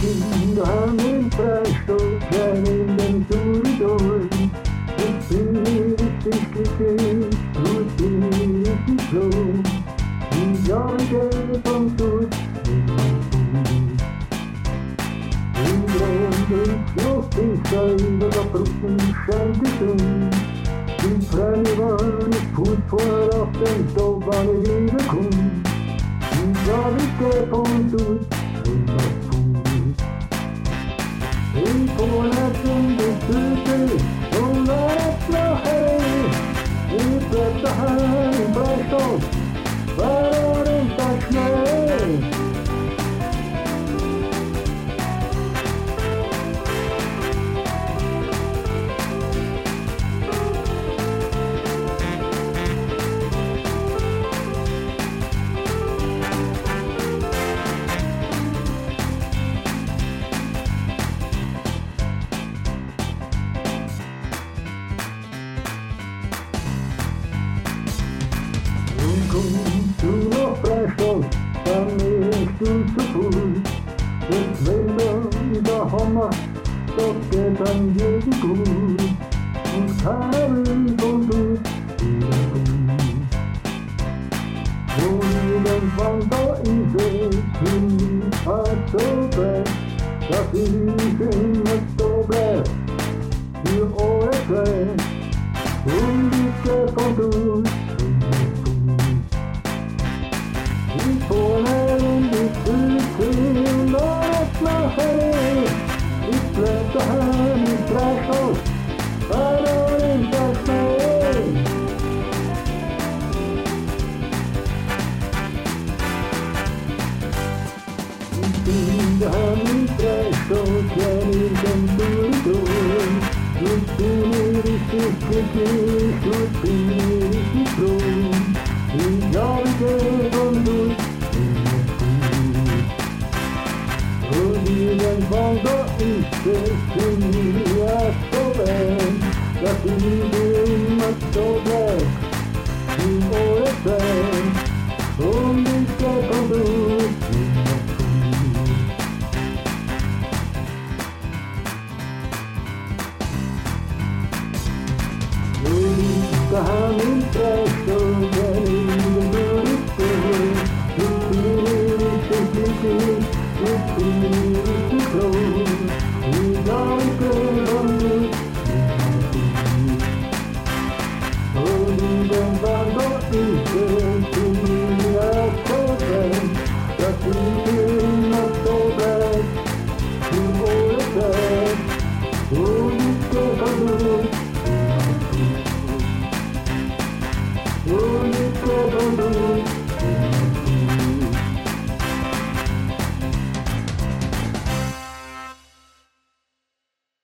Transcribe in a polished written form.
Hinterhangen Freistoß, rein in den Korridor. Ich bin hier richtig glücklich, gut bin ich richtig froh. Ich habe Geld vom Tod, ich los ich selber verbrücken, scheint die Sonne. Die Freunde waren nicht gut vor auf den Tag, wann ich wiederkomme. Ich habe Geld vom Tod, ich vorne zum Gefühl und alles nachher. Ich bleib daheim im Freistoß, war nicht so schnell. Kommst du noch Freistoß, dann bist du zu früh. Und wenn du der Hammer, das geht an jeden gut. Und keiner will von du wiederkommen. Und irgendwann da ist es für mich halt so weit, dass ich immer so bleib, für eure Zeit. Und ich geh von du. Ich vorne in die Küche und alles nachher. Ich bleib daheim im Freistoß, weil du nicht so schnell. Ich bin daheim im Freistoß, wenn ich den Korridor. Ich bin hier richtig glücklich, ich bin hier richtig froh. Ich habe Geld und Glück und irgendwann da ist es für mich so weit, dass ich immer so bleib, in eure Zeit. Und ich bleib und du daheim im Freistoß, wenn ich in den Korridor. Ich bin hier richtig glücklich, ich bin hier richtig froh. Ich habe Geld und Glück, und irgendwann da ist es für mich so weit, dass ich